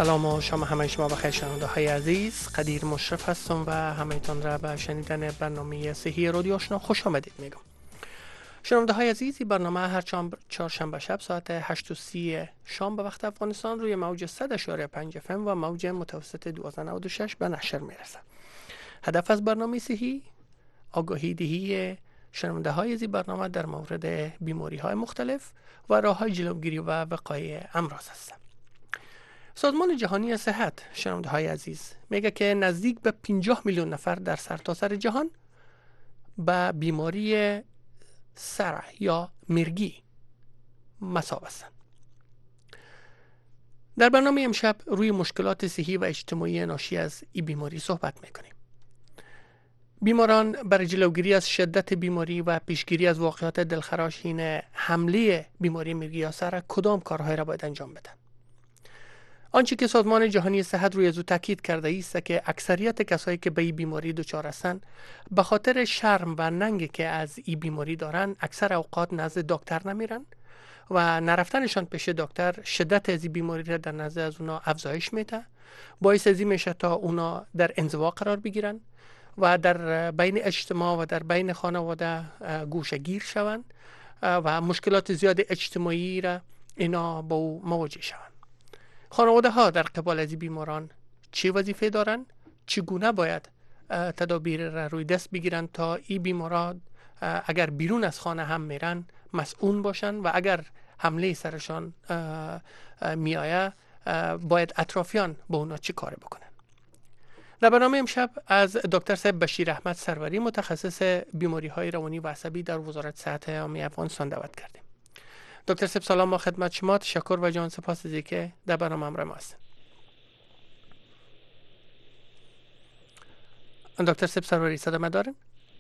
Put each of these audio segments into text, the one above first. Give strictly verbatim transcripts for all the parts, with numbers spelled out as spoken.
سلام و شما همه شما بخیر شنونده های عزیز. قدیر مشرف هستم و همه‌تان را به شنیدن برنامه صحی رادیو آشنا خوش آمدید میگم. شنونده های عزیز، این برنامه هر چهارشنبه شب ساعت هشت و سی شام به وقت افغانستان روی موج صد اشاره پنج اف ام و موج متوسط دویست و نود و شش به نشر میرسه. هدف از برنامه صحی آگاهی دهی شنونده های این برنامه در مورد بیماری های مختلف و راه های جلوگیری و وقایع امراض است. سازمان جهانی صحت، شنونده های عزیز، میگه که نزدیک به پنجاه میلیون نفر در سرتاسر جهان به بیماری سرع یا مرگی مصاب هستند. در برنامه امشب روی مشکلات صحی و اجتماعی ناشی از این بیماری صحبت میکنیم. بیماران برای جلوگیری از شدت بیماری و پیشگیری از واقعات دلخراشین حمله بیماری مرگی یا سرع کدام کارهای را باید انجام بدن؟ آنچه که سازمان جهانی صحت روی ازو تاکید کرده است که اکثریت کسایی که به این بیماری دچار هستند به خاطر شرم و ننگی که از این بیماری دارن اکثر اوقات نزد دکتر نمیرن و نرفتنشان پیش دکتر شدت از این بیماری را در نزد از اونا افزایش میده، باعث ازی میشه تا اونا در انزوا قرار بگیرن و در بین اجتماع و در بین خانواده گوشه‌گیر شوند و مشکلات زیاد اجتماعی را اینا با او مواجه شوند. خانواده ها در قبال از بیماران چه وظیفه دارند؟ چگونه باید تدابیر را روی دست بگیرند تا این بیماران اگر بیرون از خانه هم میرن مسئول باشن و اگر حمله سرشان میآید باید اطرافیان با اونا چه کار بکنن؟ در برنامه امشب از دکتر صاحب بشیر احمد سروری، متخصص بیماری های روانی و عصبی در وزارت صحت عامه افغانستان دعوت کردیم. دکتر صاحب سلام ما خدمت شما، تشکر و جان سپاس از اینکه در برنامه همراه ما هستید. دکتر صاحب سروری صدا ما دارن؟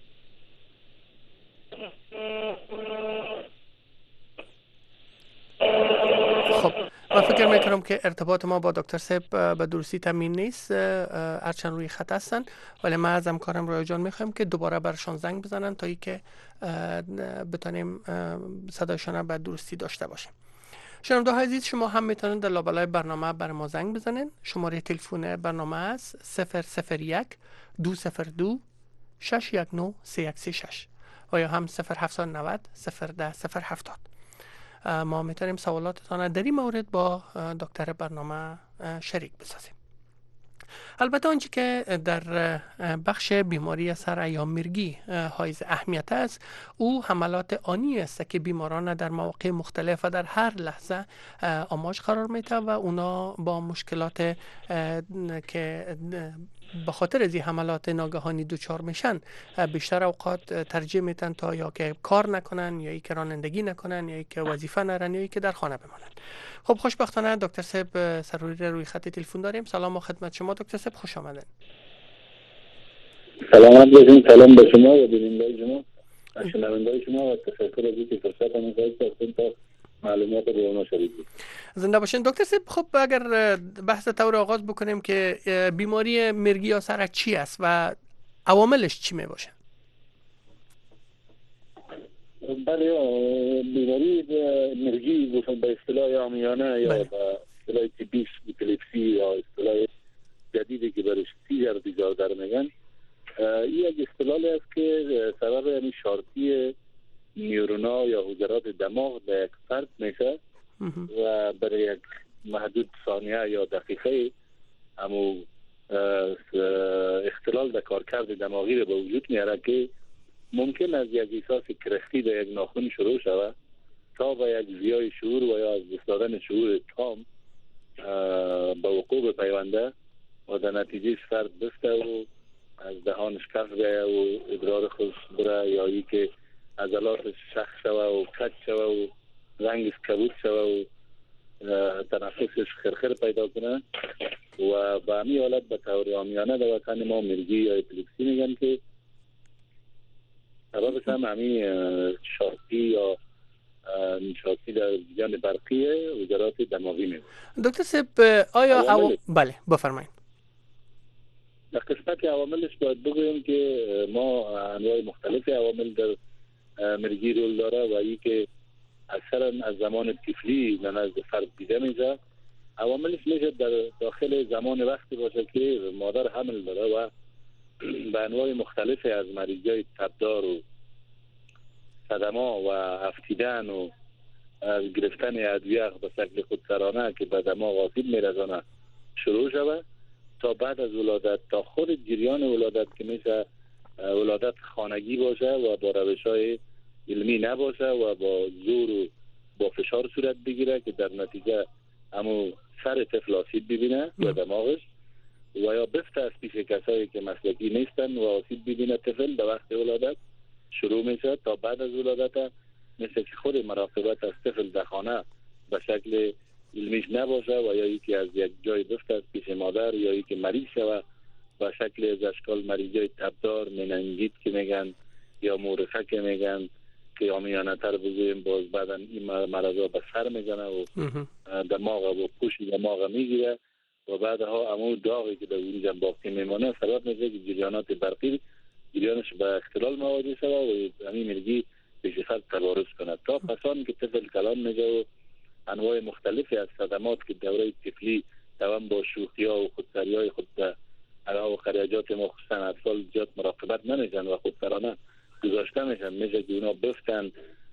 خب من فکر میکنم که ارتباط ما با دکتر صاحب به درستی تامین نیست، هرچند روی خط هستن، ولی ما از همکارم رویا جان میخوایم که دوباره برشان زنگ بزنن تا اینکه بتونیم صدایشان به درستی داشته باشیم. شنونده های عزیز، شما هم میتونید در لابلای برنامه بر ما زنگ بزنین. شماره تلفن برنامه است صفر صفر یک دو صفر دو شش یک نه سه یک سه شش و یا هم صفر هفت نه صفر صفر ده صفر هفتاد. ما میتونیم سوالاتتان در این مورد با دکتر برنامه شریک بسازیم. البته آنچه که در بخش بیماری سرع یا مرگی حائز اهمیت است، او حملات آنی است که بیماران در مواقع مختلف و در هر لحظه آماج قرار میده و اونا با مشکلات که به خاطر از این حملات ناگهانی دچار میشن بیشتر اوقات ترجیح میدن تا یا که کار نکنن یا که رانندگی نکنن یا که وظیفه نرن یا که در خانه بمانن. خب خوشبختانه دکتر صاحب سروری روی خط تلفن داریم. سلام و خدمت شما دکتر صاحب، خوش آمدن. سلام علیکم، سلام به شما و بینندگان شما و شنوندگان شما و تشکر از اینکه فرصت من دادید تا معلومات رو ما شریک کنیم. زنده باشین دکتر صاحب. خب اگر بحث طور آغاز بکنیم که بیماری مرگی یا سرع چی است و عواملش چی می باشه؟ بله، بیماری مرگی گفتن به اصطلاح عامیانه یا به اصطلاح طبی اپیلپسی یا اصطلاح جدیدی که برش سیجر دیزاردر میگن، این یک اصطلاحی است که سبب یعنی شارتی نیورونا یا حجرات دماغ به یک فرد میشه و برای یک محدود ثانیه یا دقیقه همو اختلال در کارکرد دماغی رو به وجود میاره که ممکن است یک احساس کرختی در یک ناخن شروع شود تا به یک زیای شعور و یا از دست دادن شعور تام به وقوع بپیونده و در نتیجه فرد بسته و از دهانش کف بیاید و ادرار خود بره یا ای که عضلاتش شخ شوه و کج شوه و رنگش کبود شوه و تنفسش خرخر پیدا کنه و به همی حالت به طور عامیانه در وطن ما مرگی یا اپیلپسی میگن که سببش هم همی شارتی یا شارتی در جریان برقی حجرات دماغی میگن. دکتر صاحب آیا او... بله بفرمایید. در قسمت عواملش باید بگویم که ما انواع مختلف عوامل در مرگی رول داره و ای که اکثرا از زمان طفلی نزد فرد دیده میشه عواملش میشه در داخل زمان وقتی باشه که مادر حمل داره و به انواع مختلف از مریضای تبدار و صدما و افتیدن و از گرفتن ادویه به شکل خودسرانه که به دماغ آسیب میرسانه شروع شود تا بعد از ولادت، تا خود جریان ولادت که میشه ولادت خانگی باشه و با روش‌های علمی نباشه و با زور و با فشار صورت بگیره که در نتیجه همو سر طفل آسیب ببینه یا دماغش و یا بفته از پیش کسایی که مسلکی نیستن و آسیب ببینه طفل در وقت ولادت شروع میشه تا بعد از ولادت مثل که خود مراقبت از طفل در خانه به شکل علمیش نباشه و یا یکی از یک جای بفته از پیش مادر یا یکی مریض شوه به شکل از اشکال مریضای تبدار، مننگیت که میگن یا مورخه که میگن که آمیانه تر بزویم باز بعدا این مرضا به سر میزنه و دماغ و پوش دماغ میگیره و بعدها امو داغی که در اونجا باقی میمانه سبب میشه که جریانات برقی جریانش به اختلال مواجه شده و همین مرگی به شکل تبارز کنه تا پسان که طفل کلان میشه و انواع مختلفی از صدمات که دوره طفلی دوام با شوخی ها و خودسری های خود علاوه خریجات مخصوصا اطفال زیاد مراقبت نمیشن و خودسرانه گذاشته میشن میشه که اونا بفتن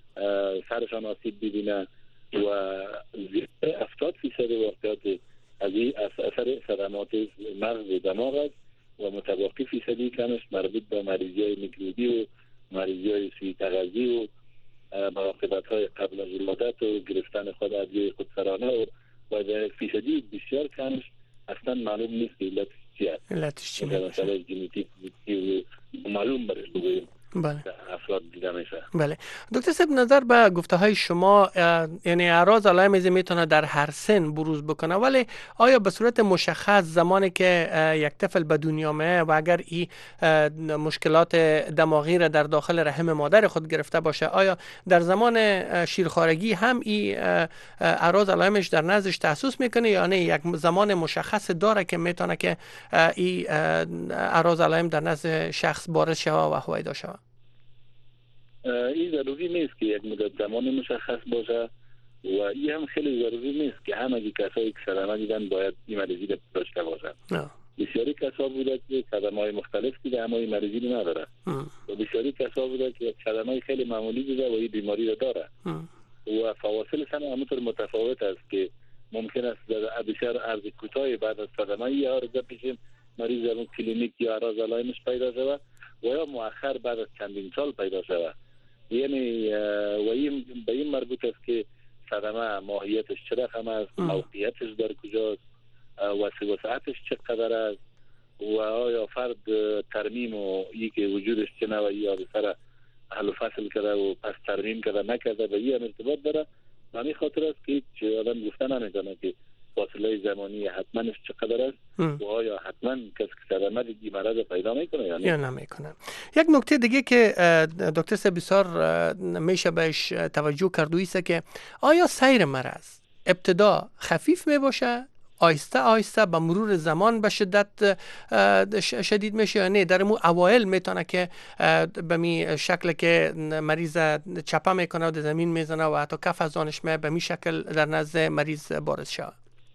سرشان آسیب ببینن و هفتاد فیصد واقعات از این اثر صدمات مغز و دماغ است و متباقی فیصدی کمش مربوط به مریضی های میکروبی و مریضی های سوی تغذی و مراقبت های قبل از ولادت و گرفتن خود ادویه خودسرانه و و فیصدی بسیار کمش اصلا معلوم نیست که علتش چی است. علتش چی مثلا ژنتیک معلوم برش بگوییم. بله. افراد دیده میشه. بله. دکتر صاحب نظر به گفته های شما یعنی اعراض علائم میتونه در هر سن بروز بکنه ولی آیا به صورت مشخص زمانی که یک طفل به دنیا میاد و اگر این مشکلات دماغی را در داخل رحم مادر خود گرفته باشه آیا در زمان شیرخوارگی هم این اعراض علائمش در نزدش تحسس میکنه یا نه یک زمان مشخص داره که میتونه که این اعراض علائم در نزد شخص بارز شوه و هویدا شوه؟ این ضروری نیست که یک مدت زمان مشخص باشه و این هم خیلی ضروری نیست که همه کسایی که صدمه دیدن باید این مریضی رو داشته باشن. بسیاری کسا بوده که صدمه‌های مختلف دیده اما این مریضی رو نداره و بسیاری کسا بوده که صدمه خیلی معمولی دیده و این بیماری رو داره و فواصل سن همونطور متفاوت است که ممکن است در بسیار عرض کوتاه بعد از صدمه یا عرضه پیشیم مریض در اون کلینیک یا اعراض علائمش پیدا شده و یا مؤخر بعد از چندین سال پیدا شده. یعنی و این به این مربوط است که صدمه ماهیتش چه رقم است، موقعیتش در کجاست، وسعتش چقدر است و آیا فرد ترمیم و ای که وجودش چه نوعی یا به سر حل و فصل کرده و پس ترمیم کرده نکرده به این ارتباط داره. و همین خاطر است که هیچ آدم گفته نمیتونه که فاصله زمانی حتماش چقدر است و آیا حتما کسی که صدمه دیگی مرض پیدا میکنه یا نه یا نمیکنه. یک نکته دیگه که دکتر صاحب بسیار میشه بهش توجه کرد است که آیا سیر مرض ابتدا خفیف میباشه آیسته آیسته به مرور زمان به شدت شدید میشه یا نه در مو اوایل میتونه که به می شکل که مریض چپه میکنه و در زمین میزنه و حتی کف از آنش به می شکل در نزد مریض بارز شود؟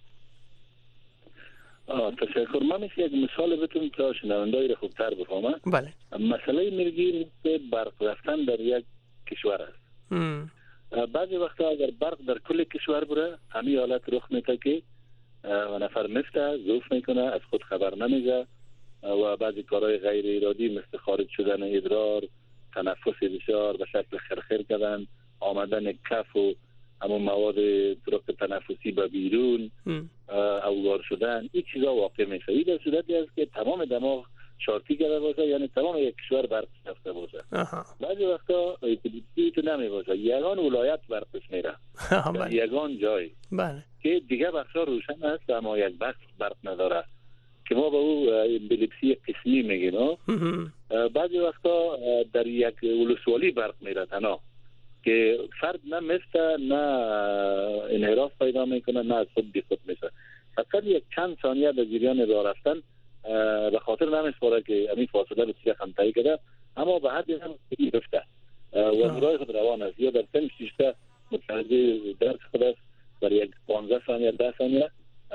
تشکر. من میشه یک مثال بتونم تا شنونده‌ای رو خوبتر بفهمه. بله. مسئله مرگی برق رفتن در یک کشور است. ام. بعضی وقتا اگر برق در کل کشور بره همین حالت رخ میده که و نفر مفته ضعف میکنه از خود خبر نمیده و بعضی کارهای غیر ارادی مثل خارج شدن ادرار، تنفس بسیار به شکل خرخر کردن، آمدن کف و همون مواد طرق تنفسی به بیرون، اوگار شدن، این چیزا واقع میشه. این در صورتی است که تمام دماغ شارتی کرده باشه یعنی تمام یک کشور برق رفته باشه. بعضی وقتا این تو نمی باشه یگان ولایت برقش میره یگان جای بله که دیگه بخشا روشن است اما یک بخش برق نداره که ما به او اپیلپسی قسمی میگیم. بعضی وقتا در یک ولسوالی برق میره تنها که فرد نه مفته نه انحراف پیدا میکنه نه از خود بی خود میشه. فقط یک چند ثانیه در جریان راه رفتن به خاطر نمیسپاره که همین فاصله رو چیه خمتایی کرده اما به حدی هم گرفته و نورای خود روان است یا در سن شیشته متوجه درس خود است در یک پانزده ثانیه ده ثانیه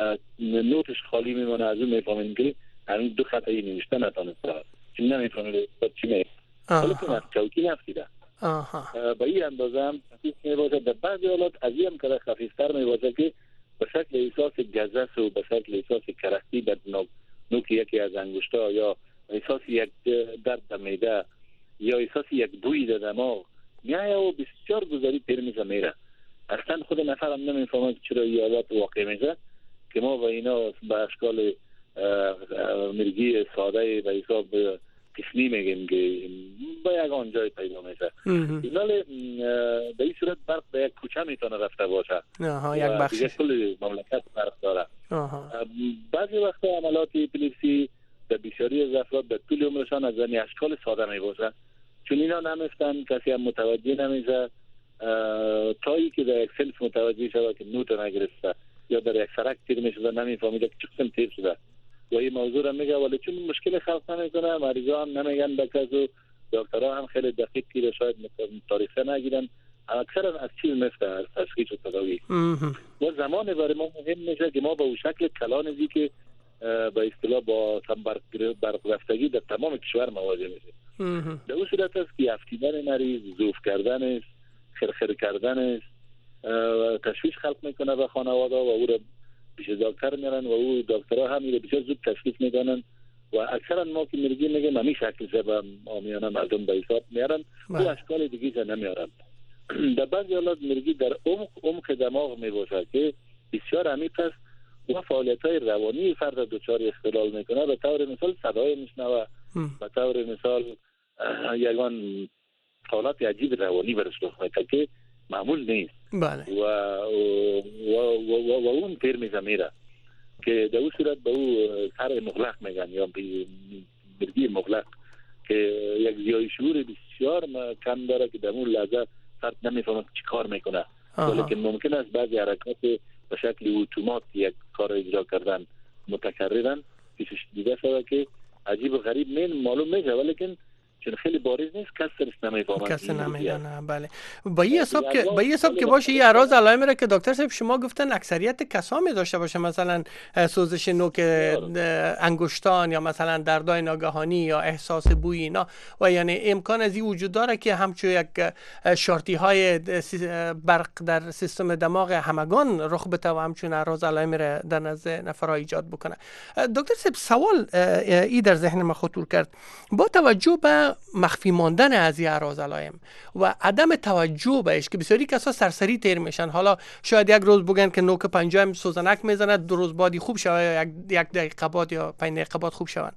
نوتش خالی میمونه، از اون میفهمیم که همین دو خطایی نوشته نتانسته چی نمیفهمه چی میگه، ولی که از چوکی نفسیده با این اندازه هم خفیف میباشه. در بعضی حالات از این هم که خفیفتر میباشه که به شکل احساس گزس و به شکل احساس کرختی در نوک یکی از انگشتا، یا احساس یک درد در معده، یا احساس یک بوی در دماغ میایه و بسیار گذاری پیر میشه میره. اصلا خود نفر هم نمیفهمه چرا این حالات واقع میشه که ما با اینا به اشکال مرگی ساده به حساب قسمی میگیم که با یک آنجای پیدا میشه. ولی به این صورت برق به یک کوچه میتونه رفته باشه، یک بخشی کل مملکت برق داره. بعضی وقتا عملات اپیلپسی در بسیاری از افراد در طول عمرشان از این اشکال ساده میباشه، چون اینا نمیفتن، کسی هم متوجه نمیشه تا ای که در یک سلف متوجه شده که نوت نگرفته یا در یک سرک تیر میشده نمیفهمیده که چه قسم تیر شده و این موضوع را میگه، ولی چون مشکل خلق نمیکنه مریضا هم نمیگن بکز و دکترها هم خیلی دقیق که شاید تاریخه نگیرن، اکثرا از چیز میفته از تشخیص و تداوی. و زمان برای ما مهم میشه که ما به اون شکل کلانزی که به اصطلاح با برق رفتگی در تمام کشور مواجه میشه. در اون صورت است که افتیدن مریض، ضعف کردنش، خرخر کردنش تشویش خلق میکنه به خانواده و او را پیش دکتر میرن و او دکترها هم میره بسیار زود تشخیص میدانن و اکثرا ما که میرگی میگه ممی شکل شده به آمیانه مردم به حساب میارن و اشکال دیگه نمیارن. در بعضی حالات میرگی در عمق عمق دماغ میباشه که بسیار عمیق است و فعالیت های روانی فرد دچار اختلال میکنه. به طور مثال صدای میشنوه، به طور مثال یگان حالات عجیب روانی برش رخ میده که معمول نیست. بله. و و و و, و اون پیر میزه میره که در اون صورت به او سر مغلق میگن یا برگی مغلق که یک زیای شعور بسیار کم داره که در اون لحظه فرد نمیفهمه چی کار میکنه، ولی ممکن است بعضی حرکات به شکل اتومات یک کار اجرا کردن متکررن پیشش دیده شده که عجیب و غریب مین معلوم میشه، ولی که چون خیلی بارز نیست کس سرش نمیفهمه، کس نمیدونه. بله. با این حساب که با این حساب که باشه این اعراض علائم را که دکتر صاحب شما گفتن اکثریت کسا می داشته باشه، مثلا سوزش نوک انگشتان یا مثلا دردای ناگهانی یا احساس بوی اینا، و یعنی امکان از این وجود داره که همچون یک شارتی های برق در سیستم دماغ همگان رخ بده و همچون اعراض علائم را در نزد نفرها ایجاد بکنه. دکتر صاحب سوال ای در ذهن ما خطور کرد، با توجه به مخفی ماندن از این اعراض علائم و عدم توجه بهش که بسیاری کسا سرسری تیر میشن، حالا شاید یک روز بگن که نوک پنجم سوزنک میزنه، دو روز بعدی خوب شوه، یک دقیقه بعد یا پنج دقیقه بعد خوب شوند.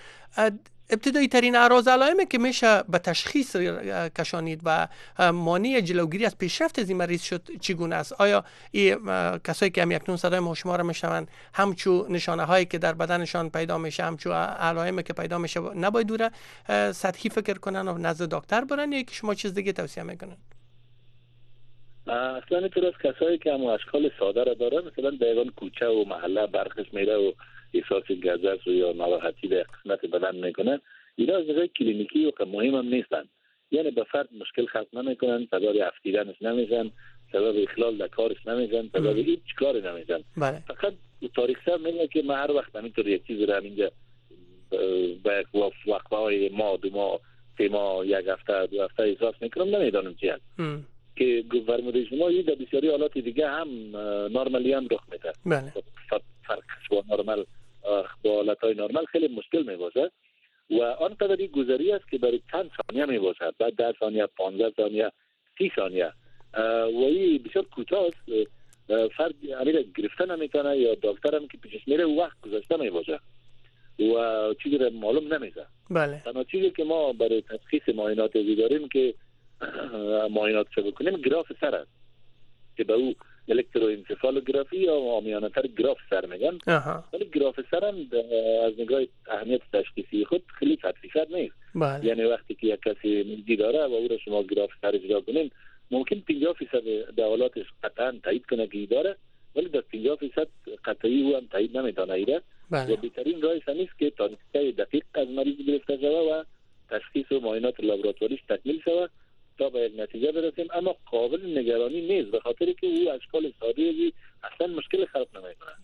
ابتدایی ترین اعراض علائمی که میشه به تشخیص کشانید و مانع جلوگیری از پیشرفت از این مریض شد چگونه است؟ آیا این کسایی که هم اکنون صدای ما شما را میشنوند همچو نشانه هایی که در بدنشان پیدا میشه، همچو علائمی که پیدا میشه نباید دوره سطحی فکر کنن و نزد دکتر برن، یا که شما چیز دیگه توصیه میکنن؟ اصلا اینطور است کسایی که هم اشکال ساده را دارن، مثلا در کوچه و محله برخش میره و احساس گزس و یا ناراحتی در قسمت بدن میکنن، اینا از نظر کلینیکی و مهم هم نیستن، یعنی به فرد مشکل خلق نمیکنن، سبب افتیدنش نمیشن، سبب اخلال در کارش نمیشن، سبب هیچ کاری نمیشن. فقط تاریخ سر میگه که من هر وقت همینطور یک چیز رو همینجا به وقفه ما دو ماه سه ماه یک هفته دو هفته احساس میکنم نمیدانم چی هست که فرموده شما این در بسیاری حالات دیگه هم نرمالی هم رخ میده. بله. فرقش با نرمال با حالتهای نرمال خیلی مشکل میباشه و آنقدری گذری است که برای چند ثانیه میباشه، بعد ده ثانیه، پانزده ثانیه، سی ثانیه و این بسیار کوتاه است، فرد امیر گرفته نمیکنه یا دکتر هم که پیشش میره وقت گذاشته میباشه و چیزی را معلوم نمیشه. بله. تنها چیزی که ما برای تشخیص معاینات داریم که معاینات شو بکنیم گراف سر است که به او الکتروانسفالوگرافی یا عامیانه تر گراف سر میگن، ولی گراف سر هم از نگاه اهمیت تشخیصی خود خیلی تطبیقات نیست. بله. یعنی وقتی که یک کسی مزگی داره و او را شما گراف سر اجرا کنین ممکن پنجاه فیصد در حالاتش قطعا تایید کنه که داره، ولی در پنجاه فیصد قطعی او هم تایید نمیتونه ایره. بله. و بهترین راهش نیست که تا نتیجه دقیق از مریض گرفته شود و تشخیص و معاینات لابراتواریش تکمیل شود تا به یک نتیجه برسیم، اما قابل نگرانی نیست به خاطر که او اشکال ساده اصلا مشکل خلق نمیکنه.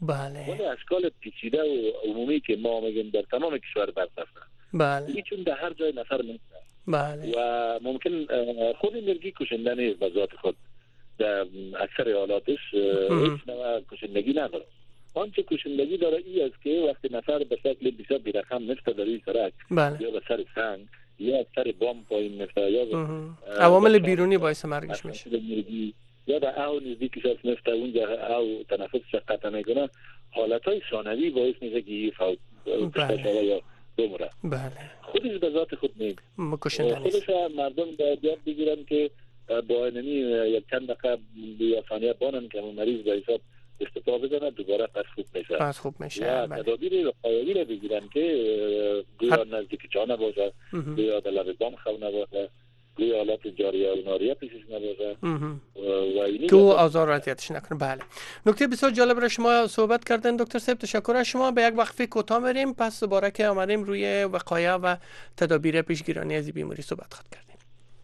بله. ولی اشکال پیچیده و عمومی که ما میگیم در تمام کشور برطرفه. بله. چون در هر جای نفر میشه. بله. و ممکن خود انرژی کشنده نیست به ذات خود. در اکثر حالاتش هیچ نوع کشندگی نداره. آنچه کشندگی داره ای است که وقتی نفر به شکل بسیار بیرقم میفته در این سرک، بله. یا به سر سنگ یا از سر بام پایین میفته یا عوامل بیرونی باعث مرگش میشه، یا در او نزدیکش از میفته اونجا او تنفسش قطع میکنه، حالتهای ثانوی باعث میشه که فوت بشه یا بمره. بله. خودش به ذات خود نیست، کشنده نیست. خودش مردم باید یاد بگیرن که با اینمی یک چند دقیقه یا ثانیه بانن که مریض به حساب استفا بزنه دوباره پس خوب میشه. پس خوب میشه. یا تدابیر وقایعی را بگیرن که گویا نزدیک جا نباشه، گویا در لب بام خو نباشه، گویا حالات جاریه و ناریه پیشش نباشه و که او آزار و اذیتش نکنه. بله. نکته بسیار جالب را شما صحبت کردن دکتر صاحب، تشکر از شما. به یک وقفه کوتاه بریم، پس دوباره که آمدیم روی وقایع و تدابیر پیشگیرانی از بیماری صحبت خواهد کردیم.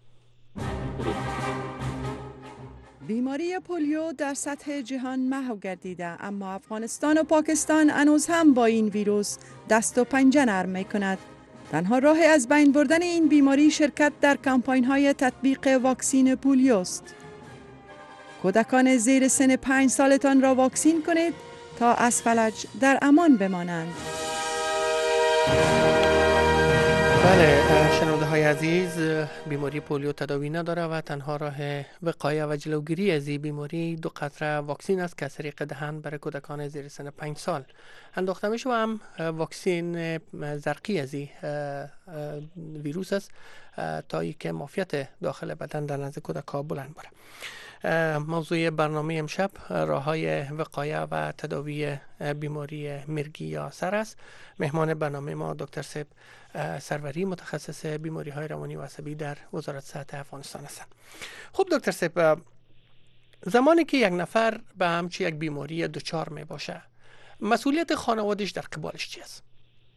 بیماری پولیو در سطح جهان محو گردیده، اما افغانستان و پاکستان هنوز هم با این ویروس دست و پنجه نرم می کند. تنها راه از بین بردن این بیماری شرکت در کمپاین های تطبیق واکسین پولیو است. کودکان زیر سن پنج سالتان را واکسین کنید تا از فلج در امان بمانند. بله شنونده های عزیز، بیماری پولیو تداوی نداره و تنها راه وقایه و جلوگیری از این بیماری دو قطره واکسین است که از طریق دهن برای کودکان زیر سن پنج سال انداخته میشه و هم واکسین زرقی از این ویروس است تا اینکه معافیت داخل بدن در نزد کودکان بلند بره. موضوع برنامه امشب راه‌های وقایه و تداوی بیماری مرگی یا سر است. مهمان برنامه ما دکتر صاحب سروری، متخصص بیماری های روانی و عصبی در وزارت صحت افغانستان هستند. خب دکتر صاحب، زمانی که یک نفر به همچین یک بیماری دچار می باشه، مسئولیت خانواده‌اش در قبالش چی است؟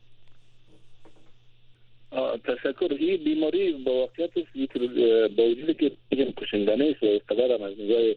تشکر. این بیماری با واقعیت با وجودی که بگیم کشندنه است و قدر هم از نگاه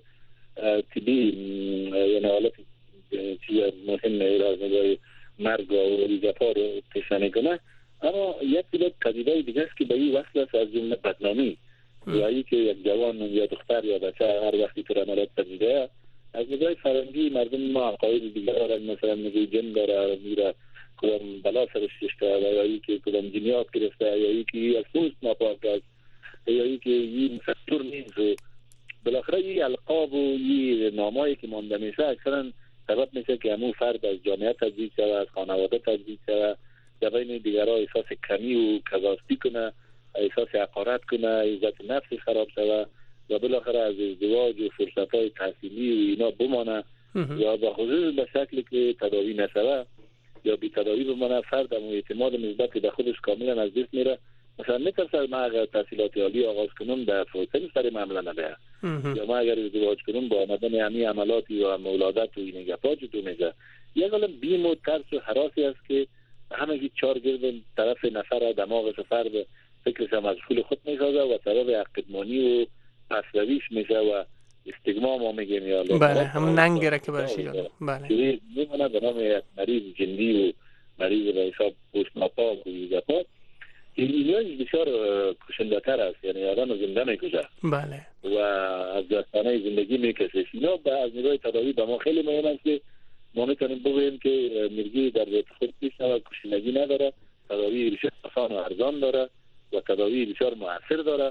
طبی یعنی حالت چیز مهم از نگاه مرگ و ریزپا رو تشنه کنه، اما یک دیگه قضیه دیگه است که به این وصل است از جمله بدنامی و ای که یک جوان یا دختر یا بچه هر وقتی تو عملیات پذیرده از نگاه فرنگی مردم ما عقاید دیگه دارن، مثلا میگه جن داره میره کدام بلا سرش کشته یا ای که کدام جنیات گرفته یا ای که از پوست ناپاک است یا ای که این مستور نیست. بالاخره این القاب و این نامایی که مانده میشه اکثرا سبب میشه که همون فرد از جامعه تجدید شده، از خانواده تجدید شده، در بین دیگرها احساس کمی و کذاستی کنه، احساس حقارت کنه، عزت نفسش خراب شده و بالاخره از ازدواج و فرصت‌های تحصیلی و اینا بمانه یا به خصوص به شکلی که تداوی نشده یا بی تداوی بمانه، فرد هم اعتماد نسبت به خودش کاملا از دست میره. مثلا میترسه ما اگر تحصیلات عالی آغاز کنم در فرصت سر معامله نده یا ما اگر ازدواج کنم با آمدن همین عملاتی و مولادت و این گپا چطور میشه. یک عالم بیم و ترس و هراسی است که همه چهار گرد طرف نفر دماغش فرد فکرش هم از خول خود میسازه و سبب عقدمانی و پسرویش میشه و استگما ما میگیم یا بله هم ننگره که برشی جانه. بله چیزی میمونه به نام یک مریض جندی و مریض به حساب پوست ناپاک و ایزاپا اینیاش بسیار کشنده تر است، یعنی آدم زنده میکشه بله و از داستانه زندگی میکشه. اینا به از نگاه تداوی به ما خیلی مهم است که ما میتونیم بگوییم که مرگی در ذات خود پیش و کشندگی نداره، تداوی بسیار آسان و ارزان داره و تداوی بسیار مؤثر داره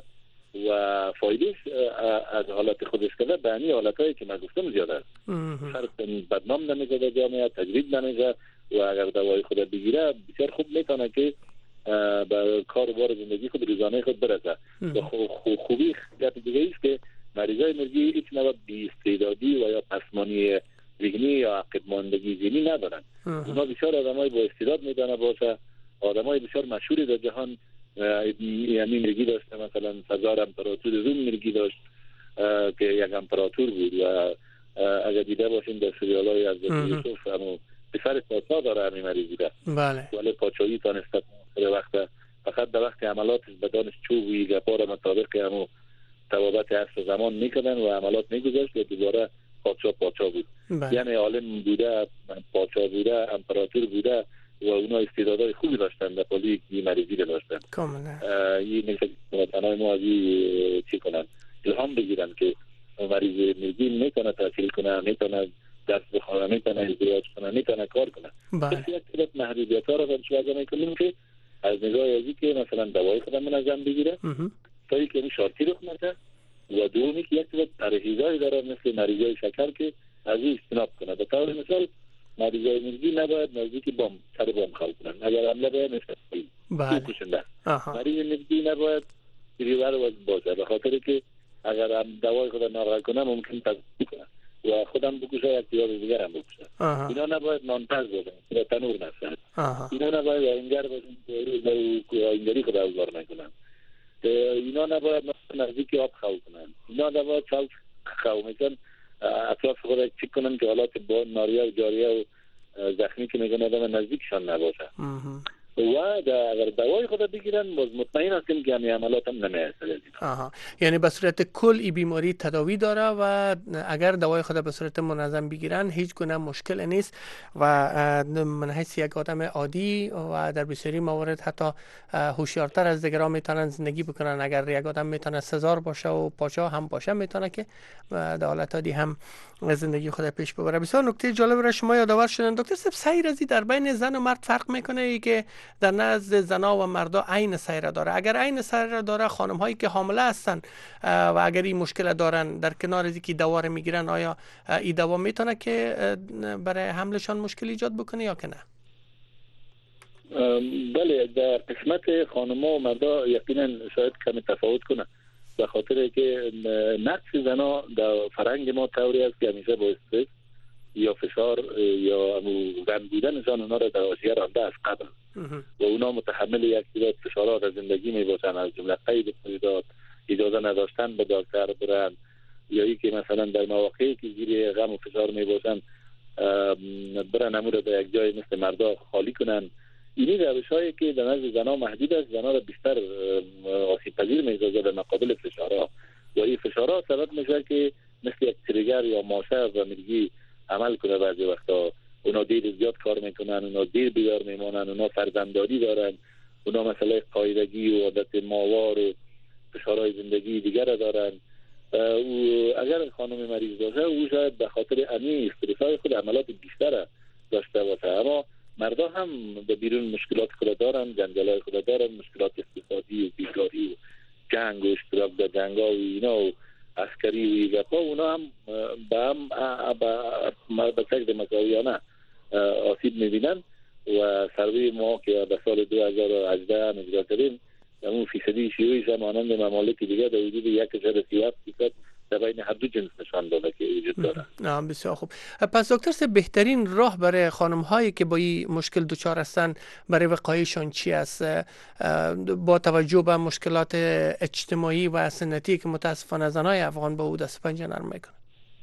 و فایدهش از حالت خودش کده به همین حالتهایی که من گفتم زیاده است. فرد بدنام نمیشه در جامعه، تجرید نمیشه و اگر دوای خود بگیره بسیار خوب میتونه که به کار و بار زندگی خود روزانه خود برسه. و خوبی گپ دیگه ایست که مریضای مرگی هیچ نوع بی استعدادی و یا پسمانی ذهنی یا عقدماندگی ذهنی ندارن. اونا بسیار آدمای با استعداد میدونه باشه، آدمای بسیار مشهوری در جهان یعنی مرگی داشته، مثلا سزار امپراتور روم مرگی داشت که یک امپراتور بود و اگر دیده باشین در سریالای از یوسف همون پسر پادشاه داره همین مریضی ده بله ولی پادشاهی تانسته در وقت فقط در وقت عملاتش بدانش چوب و گپار مطابق همون توابت عصر زمان میکردن و عملات میگذاشت و دوباره پادشاه پادشاه بود. بله. یعنی عالم بوده، پادشاه بوده، امپراتور بوده و اونا استعدادهای خوبی داشتن در پالی مریضی رو داشتن. کاملا این نکته تنهای ما از این چی کنن الهام بگیرن که مریض مریضی میتونه تحصیل کنه، میتونه دست بخوره، میتونه ازدواج کنه، میتونه کار کنه. بله. یک طرف محدودیت ها رو فرض میکنیم که از نگاه ازی که مثلا دوای خودم منظم بگیره تا اینکه این شارتی رخ نده و دومی که یک طرف پرهیزایی داره مثل مریضای شکر که از این اجتناب کنه. به طور مثال مریضای مریضی نباید نزدیک بام سر بام خلق کنن اگر حمله به مثل بله. کشنده. مریض مریضی نباید گریوار و باشه به خاطر که اگر هم دوای خود ناراحت کنه ممکن تضاد کنه و خودم بکشه یا اکتیار دیگر هم بکشه. اینا نباید نانپز باشن یا تنور نفسن. اینا نباید اینگر باشن و اینگری خود اوزار نکنن. اینا نباید نزدیک آب خو کنن. اینا نباید چال خو میکن اطراف خود چک کنن که حالات با ناریا و جاریه و زخمی که میگن آدم نزدیکشان نباشه. و اگر دوای خود بگیرن مطمئن هستیم که همین عملات هم نمی‌اثر. آها، یعنی به صورت کل این بیماری تداوی داره و اگر دوای خود به صورت منظم بگیرن هیچ گونه مشکل نیست و من حیث یک آدم عادی و در بسیاری موارد حتی هوشیارتر از دیگران میتونن زندگی بکنن. اگر یک آدم میتونه سزار باشه و پادشاه هم باشه میتونه که در حالت عادی هم زندگی خود پیش ببره. بسیار نکته جالب را شما یادآور شدن دکتر صاحب. سیر ازی در بین زن و مرد فرق میکنه ای که در نزد زنا و مردا عین سیر داره؟ اگر عین سیر داره خانم هایی که حامله هستن و اگر این مشکل دارن در کنار از اینکه دوا رو میگیرن آیا این دوا میتونه که برای حملشان مشکل ایجاد بکنه یا که نه؟ بله، در قسمت خانم و مردا یقینا شاید کمی تفاوت کنه به خاطر که نقش زنا در فرهنگ ما طوری است که همیشه با استرس یا فشار یا زن بودنشان اونا را در حاشیه رانده از قبل و اونا متحمل یک تعداد فشارات در زندگی می باشن، از جمله قید تولیدات، اجازه نداشتن به دکتر برن یا ای که مثلا در مواقعی که زیر غم و فشار می باشن برن امور به یک جای مثل مردا خالی کنن. اینی روش هایی که در نزد زنا محدود است، زنا را بیشتر آسیب پذیر می سازه در مقابل فشارها و این فشارها سبب میشه که مثل یک تریگر یا ماشه و میگی عمل کنه. بعضی وقتا اونا دیر زیاد کار میکنن، اونا دیر بیدار میمونن، اونا فرزنداری دارن، اونا مسئله قاعدگی و عادت ماوار و فشارهای زندگی دیگر دارن. اگر خانم مریض باشه او شاید به خاطر امی استرس‌های خود عملات بیشتر داشته باشه. اما مردا هم به بیرون مشکلات خود دارن، جنجالای خود دارن، مشکلات اقتصادی و بیکاری و جنگ و اشتراک در جنگا و اینا و عسکری و گپا، اونا هم به هم به سجد مساویانه آسیب میبینن و سروی ما که به سال دو هزار و هجده اجرا کردیم اون فیصدی شیوعیش هم مانند ممالک دیگه در وجود یک اشاره سی و هفت فیصد در بین هر دو جنس نشان داده که وجود داره. نه بسیار خوب. پس دکتر صاحب بهترین راه برای خانم هایی که با این مشکل دچار هستن برای وقایشان چی است با توجه به مشکلات اجتماعی و سنتی که متاسفانه زنای افغان با او دست پنجه نرم میکنن؟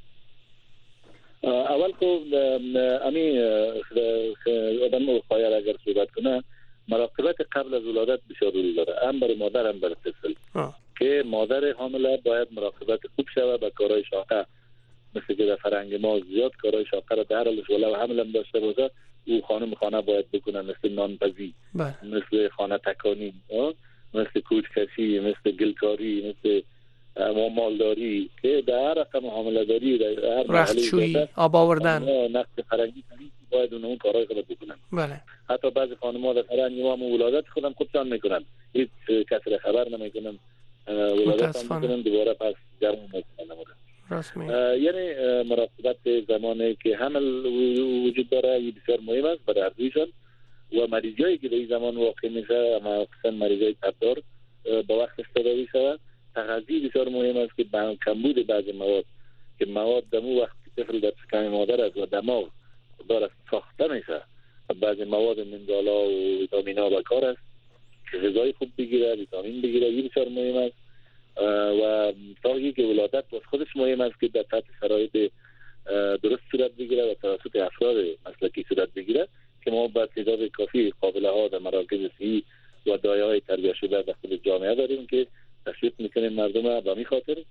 اول خب امی آدم وقایه اگر صحبت کنه مراقبت قبل از ولادت بسیار ضروری داره، هم برای مادر هم برای طفل. که مادر حامله باید مراقبت خوب شود به کارهای شاقه، مثل که در فرهنگ ما زیاد کارهای شاقه را در حالش ولو حمل هم داشته باشه او خانم خانه باید بکنن، مثل نانپزی، مثل خانه تکانی، مثل کوچکشی، مثل گلکاری، مثل مالداری که در هر رقم حامله داری در هر رختشویی، آب آوردن، نقش فرهنگی باید اون کارهای خود بکنن. بله. حتی بعضی خانم‌ها در فرهنگ ما ولادت خودم خودشان میکنن، هیچ کسی خبر نمیکنن، ولادت هم میکنن دوباره پس جمع میکنن. یعنی مراقبت زمانی که حمل وجود داره این بسیار مهم است برای هردویشان و مریضایی که در این زمان واقع میشه مخصوصا مریضای تبدار با وقتش تداوی شود. تغذیه بسیار مهم است که با کمبود بعضی مواد که مواد دمو وقت طفل در شکم مادر است و دماغ داره ساخته میشه، بعضی مواد منرال‌ها و ویتامین‌ها به کار است که غذای خوب بگیره، ویتامین بگیره، این بسیار مهم است. و تا که ولادت باز خودش مهم است که در تحت شرایط درست صورت بگیره و توسط افراد مسلکی صورت بگیره که ما با تعداد کافی قابله ها در مراکز صحی و دایه‌های تربیت شده در خود جامعه داریم که تشویق میکنیم مردم به همین خاطر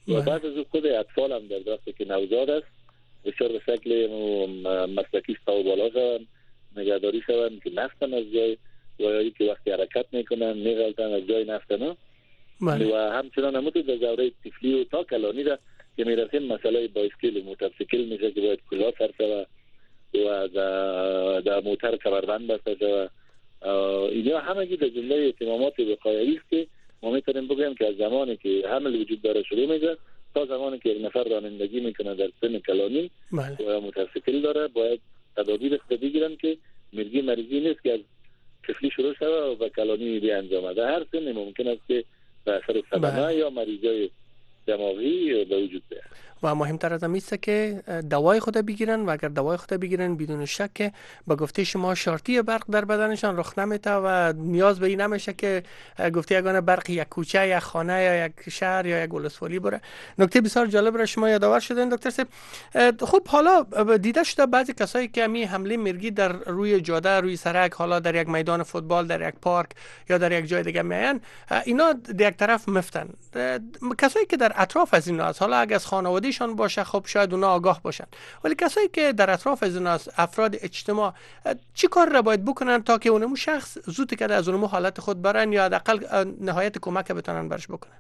و بعد از خود اطفال هم در وقتی که نوزاد است بسیار به شکل مسلکی ستا بالا شوند، نگهداری شوند که نفتن از جای و یا که وقتی حرکت میکنن میغلطن از جای نفتن و همچنان همون در دوره طفلی و تا کلانی را که میرسیم مسئله بایسکل و موتورسیکل میشه که باید کلاه سر شود و در موتر کمربند بسته شود. اینها همگی در جمله اهتمامات وقایعی است که ما میتونیم بگوییم که از زمانی که حمل وجود داره شروع میشه تا زمانی که یک نفر رانندگی میکنه در سن کلانی و موتورسیکل داره باید تدابیر اخت بگیرن که مرگی مریضی نیست که از طفلی شروع شده و به کلانی بی انجام ده. هر سن ممکن است که به اثر صدمه یا مریضای دماغی به وجود بیاد. و مهمتر از این است که دوای خود بگیرن و اگر دوای خود بگیرن بدون شک که به گفته شما شارتی برق در بدنشان رخ نمیته و نیاز به این نمیشه که گفته یگانه برق یک کوچه یا خانه یا یک شهر یا یک ولسوالی بره. نکته بسیار جالب را شما یادآور شدین دکتر صاحب. خب حالا دیده شده بعضی کسایی که می حمله مرگی در روی جاده روی سرک، حالا در یک میدان فوتبال، در یک پارک یا در یک جای دیگه میان، اینا در یک طرف مفتن. کسایی که در اطراف از اینا، حالا اگه از خانواده شان باشه خب شاید اونا آگاه باشن، ولی کسایی که در اطراف از اونا افراد اجتماع چی کار را باید بکنن تا که اونمو شخص زود که از اونمو حالت خود برن یا حداقل نهایت کمک بتونن برش بکنن؟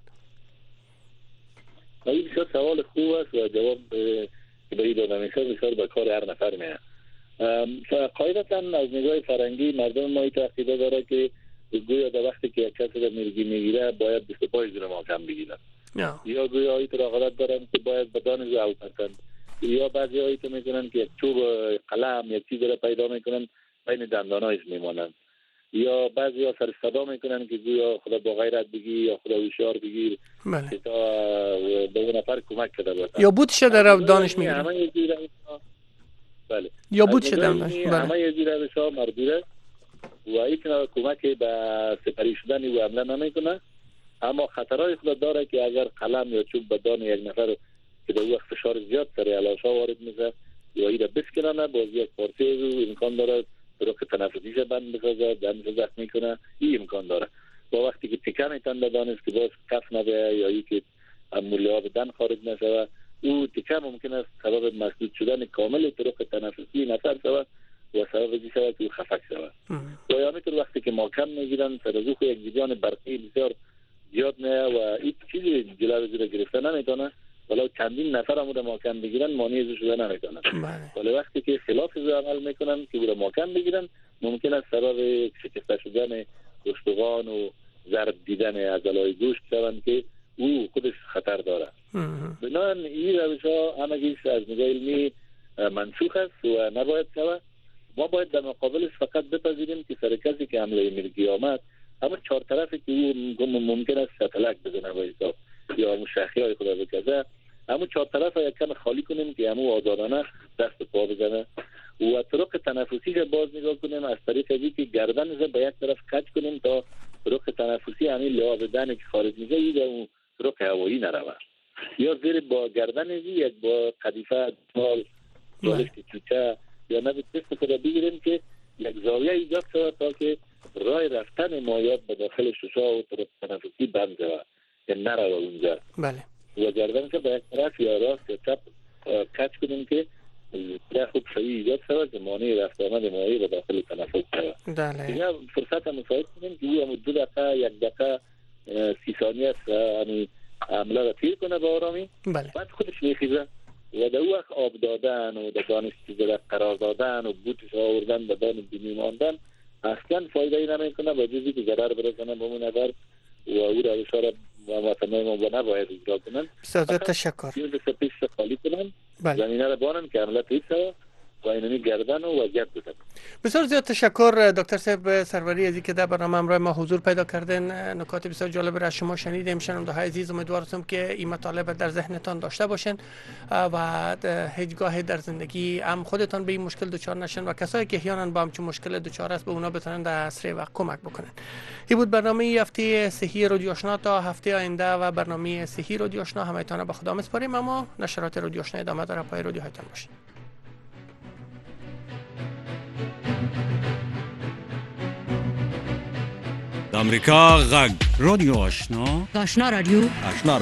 این بسیار سوال خوب است و جواب به این دادم میشه بسیار به کار هر نفر میاد. قاعدتا از نگاه فرنگی مردم ما این تعقیده داره که گویا در وقتی که یک کسی را مرگی میگیره باید بیست و پنج زیر محکم بگیرن یا گویا ایت را غلط دارن که باید بدانش رو او پسند یا بعضی هاییت میکنن که یک چوب قلم یک چیز را پیدا میکنن بین دندانایش میمانن یا بعضی ها سر صدا میکنن که گویا خدا با غیرت بگی یا خدا هوشیار بگیر که تا به اون نفر کمک کرده باشن یا بودش در دانش میگیرن همه یه زیر بله یا بودش در دانش همه یه زیر روشا مردوره و ایتنا کمک به سپری شدن و عمله نمیکنه، اما خطرهای خود داره که اگر قلم یا چوب به دان یک نفر که در وقت فشار زیاد سر علاشا وارد میشه یا ایده بسکنه باز یک پارچه رو امکان داره رو که تنفسیش بند بسازه دمش زخمی کنه، این امکان داره. با وقتی که تکه میتن بدانست که باز کف نبیه یا ای که موله ها بدن خارج نشوه او تکه ممکن است سبب مسدود شدن کامل طرق تنفسی نفر شود و سبب چی شود که خفک شود. و یا میتون وقتی که محکم میگیرن سرازوخ یک جریان برقی بسیار زیاد نه و این چیزی جلوی زیر گرفتن نمیتونه ولو چندین نفر هم رو محکم بگیرن مانع از شدن نمیتونه. ولی وقتی که خلاف از عمل میکنن که رو محکم بگیرن ممکن است سبب شکسته شدن گوشتگان و ضرب دیدن عضلای گوشت شوند که او خودش خطر داره. بنابراین این روش ها همگیش از نگاه علمی منسوخ است و نباید شود. ما باید در مقابلش فقط بپذیریم که سر کسی که حمله مرگی آمد اما چهار طرفی که او ممکن است شتلک بزنه به حساب یا همون شخی های خدا بکزه همون چهار طرف یک کم خالی کنیم که همون آزادانه دست و پا بزنه و طرق تنفسی رو باز نگاه کنیم از طریق ازی که گردن رو به یک طرف کج کنیم تا طرق تنفسی همین لعاب دهنی که خارج میشه این در اون طرق هوایی نروه یا زیر با گردن ازی یک با قدیفه مال بالشت چوچه یا نبید تست خدا بگیریم که یک زاویه ایجاد شود تا که راه رفتن مایات به داخل ششا و طرق تنفسی بند شود که نروه اونجا. بله. و گردن که به یک طرف یا راست یا چپ کچ کنیم که یا خوب شوی ایجاد شود که مانع رفت آمد مایع به داخل تنفس شود. بله. یا فرصت هم مساعد کنیم که او هم دو دقیقه یک دقیقه سی ثانیه است همی عمله را تیر کنه به آرامی. بله. بعد خودش میخیزه و در او وقت آب دادن و در دانش چیزه قرار دادن و بوتش آوردن به دان بینی ماندن اصلا فایده ای نمی کنه با جزی که ضرر برسنه به اون نفر و او را اشاره و مطمئن ما نباید اجرا کنن. بسیار تشکر. یه دسته پیش خالی کنن بله. زمینه را بانن که عملت ایست و اینمی گردن و وضعیت بدن. بسیار زیاد تشکر دکتر صاحب سروری از اینکه در برنامه همراه ما حضور پیدا کردن. نکات بسیار جالب را از شما شنیدیم. شنونده های عزیز امیدوارم که این مطالب در ذهنتان داشته باشین و هیچگاه در زندگی هم خودتان به این مشکل دچار نشن و کسایی که احیانا با همچین مشکل دچار است به اونا بتونن در اسرع وقت کمک بکنن. این بود برنامه هفته صحی رادیو آشنا. تا هفته آینده و برنامه صحی رادیو آشنا همتون به خدا میسپاریم، اما نشرات رادیو آشنا ادامه داره. پای رادیو هایتان باشین. د امریکا غږ رادیو آشنا آشنا رادیو آشنا